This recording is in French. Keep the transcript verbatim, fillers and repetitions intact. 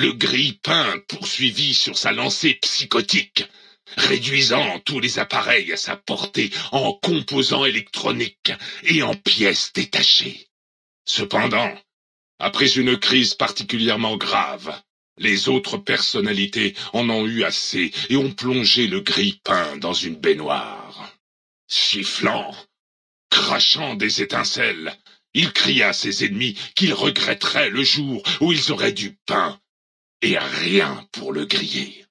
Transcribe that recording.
le grille-pain poursuivit sur sa lancée psychotique, réduisant tous les appareils à sa portée en composants électroniques et en pièces détachées. Cependant, après une crise particulièrement grave, les autres personnalités en ont eu assez et ont plongé le grille-pain dans une baignoire. Sifflant, crachant des étincelles, il cria à ses ennemis qu'ils regretteraient le jour où ils auraient du pain et rien pour le griller.